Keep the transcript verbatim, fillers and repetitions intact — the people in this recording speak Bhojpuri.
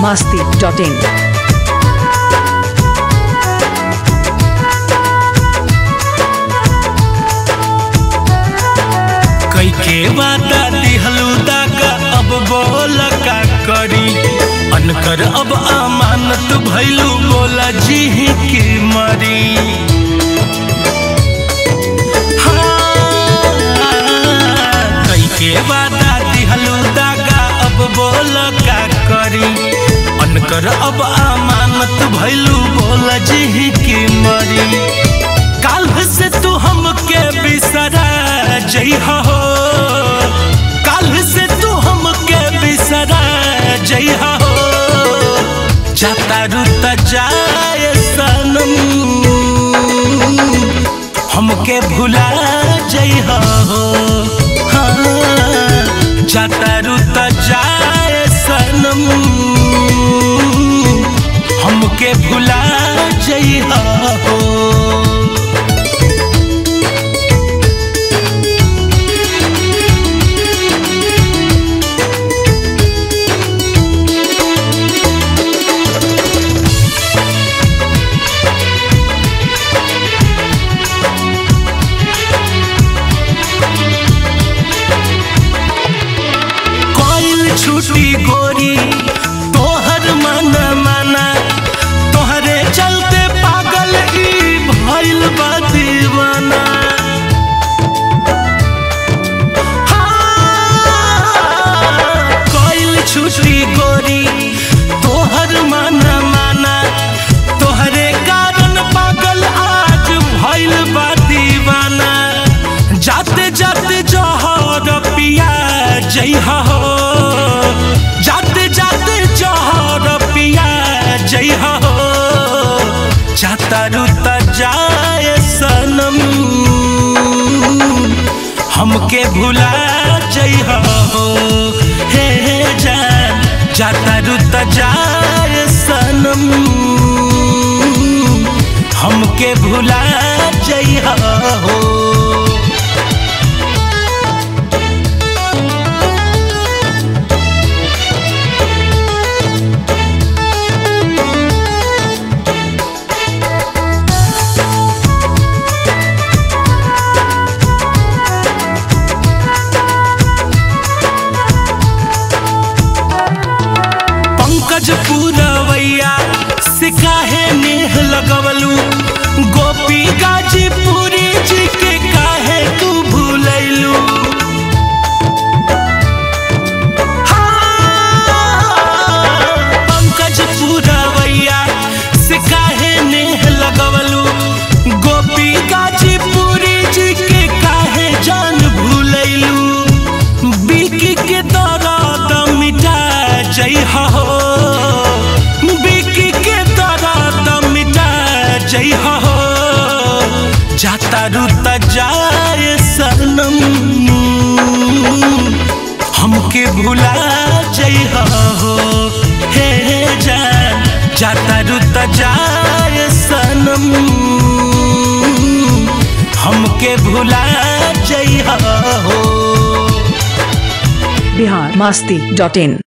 masti dot in. कई के वादा दिहलू दागा अब बोल का करी अनकर अब अमानत भैलू बोला जी की मरी। के वादा दिहलू दागा अब बोल का करी अनकर अब अमानत भैलू बोल जी की मरी। काल से तू हमके बिसरा जइहा हो, काल से तू हमके बिसरा जइहा हो। जाता रुता जाए सनम हमके भुला जइहा हो। जाता रुता जाए सनम हमके भुला जइहा हो। छुट्टी गोरी तोहर मन माना तोहरे चलते पागल ई भइल बा दीवाना। कोइल छुट्टी गोरी तोहर मन माना तोहरे कारण पागल आज भइल बा दीवाना। जाते जाते जहर पिया जइहा हो, जाते जाते जहर पिया जइहा हो। जाता रुता जाए सनम हमके भुला जइहा हो। हे हे जान जाता रुता जाए सनम हमके भुला जइहा हो। पूरवैया से काहे नेह लगवलू गोपी गाजीपुरी जी के काहे तू भूलैलू। पंकज पूरवैया से काहे नेह लगवलू गोपी गाजीपुरी जी के काहे जान भूलैलू। बिकी के दर्द मिटा जइहा हो, जइहा हो। जाता रुता जाए सनम हमके भुला जइहा हो। हे जान जाता रुता जाए सनम हमके भुला जइहा हो। Bihar masti dot in.